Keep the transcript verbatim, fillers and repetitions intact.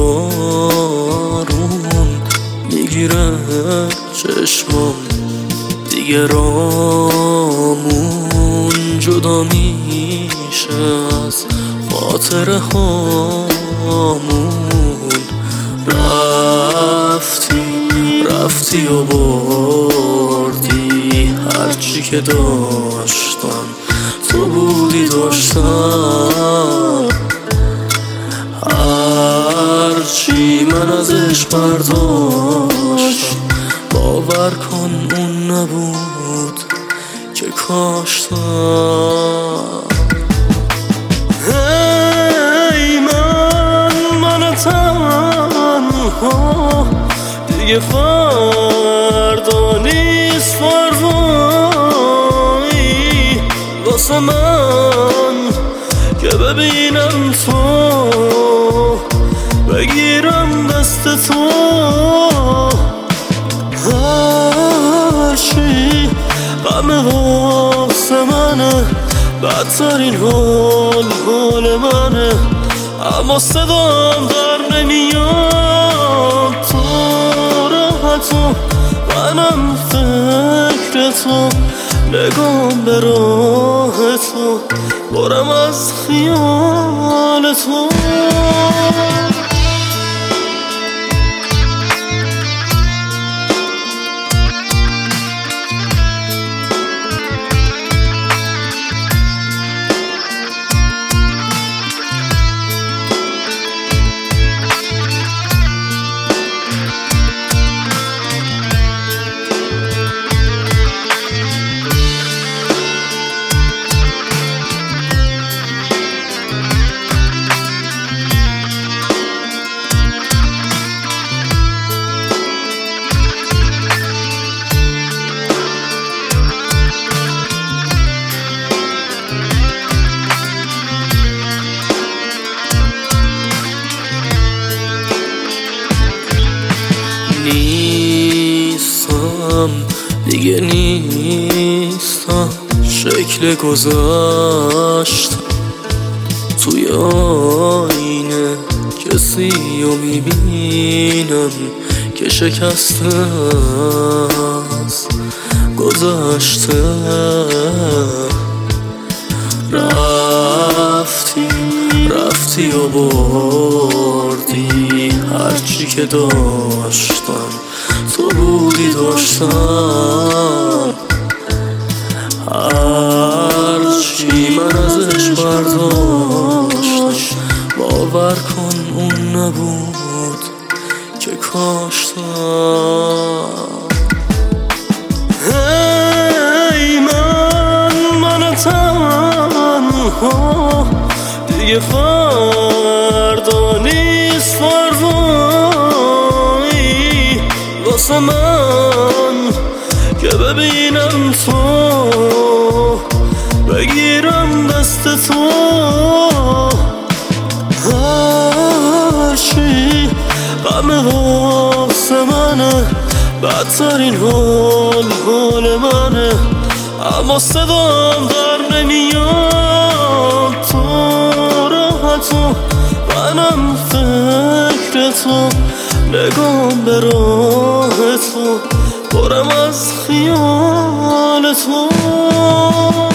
بارون میگیره چشمام، دیگه رامون جدا میشه از خاطره هامون. رفتی رفتی و بردی هرچی که داشتم، تو بودی داشتم. هرچی من ازش برداشتم، باور کن اون نبود که کاشتم. هی من من تنها، دیگه فردا نیست فروایی واسه من که ببینم تو، بگیرم دست تو. هرچی غم واسه منه، بدترین حال حال منه، اما صدام در نمیاد. تو راحت و منم فکر تو، نگام به راه تو، برم از خیال تو. نیستم دیگه نیستم، شکل گذشت توی آینه، کسی رو میبینم که شکسته از گذشته. رفتی رفتی و بردی هرچی که داشتم، تو بودی داشتم. هرچی من ازش برداشتم، باور کن اون نبود که کاشتم. هی من من تنها، دیگه فردا نیست فروایی واسه من که ببینم تو، بگیرم دست تو. هرچی غم واسه منه، بدترین حال حال منه، اما صدام در نمیاد. تو راحت و منم فکر تو، نگام به راه تو، برم از خیال تو.